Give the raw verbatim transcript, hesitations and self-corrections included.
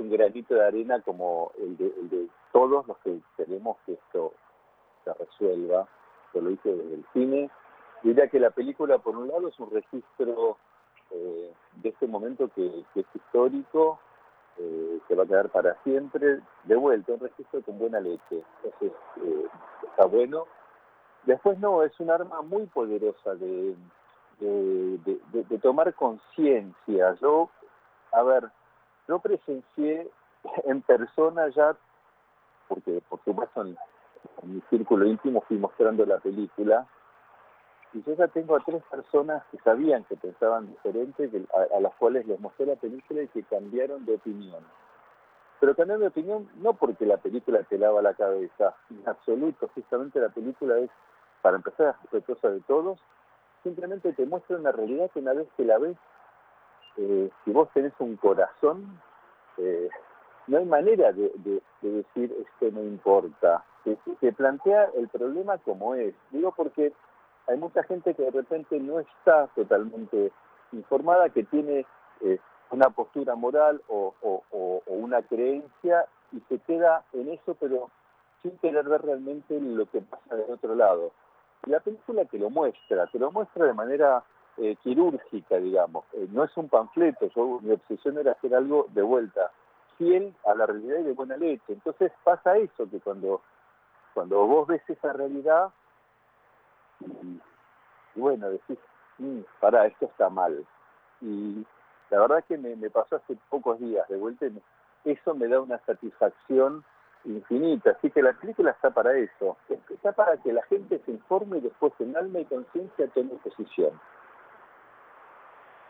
un granito de arena como el de, el de todos los que queremos que esto se resuelva. Yo lo hice desde el cine. Diría que la película, por un lado, es un registro eh, de este momento que, que es histórico, eh, que va a quedar para siempre. De vuelta, un registro con buena leche. Entonces, eh, está bueno. Después no, es un arma muy poderosa de, de, de, de, de tomar conciencia. Yo, a ver, yo presencié en persona ya, porque por supuesto en, en mi círculo íntimo fui mostrando la película, y yo ya tengo a tres personas que sabían que pensaban diferente, que, a, a las cuales les mostré la película y que cambiaron de opinión. Pero cambiaron de opinión no porque la película te lava la cabeza, en absoluto, justamente la película es, para empezar, respetuosa de todos, simplemente te muestra una realidad que una vez que la ves, eh, si vos tenés un corazón, eh, no hay manera de, de, de decir esto no importa. Te, te plantea el problema como es. Digo porque hay mucha gente que de repente no está totalmente informada, que tiene eh, una postura moral o, o, o, o una creencia y se queda en eso, pero sin querer ver realmente lo que pasa del otro lado. Y la película te lo muestra, te lo muestra de manera eh, quirúrgica, digamos. Eh, no es un panfleto, yo, mi obsesión era hacer algo de vuelta, fiel a la realidad y de buena leche. Entonces pasa eso, que cuando, cuando vos ves esa realidad, y, y bueno, decís, mmm, pará, esto está mal. Y la verdad que me, me pasó hace pocos días de vuelta, y me, eso me da una satisfacción infinita. Así que la película está para eso, está para que la gente se informe y después en alma y conciencia tome posición.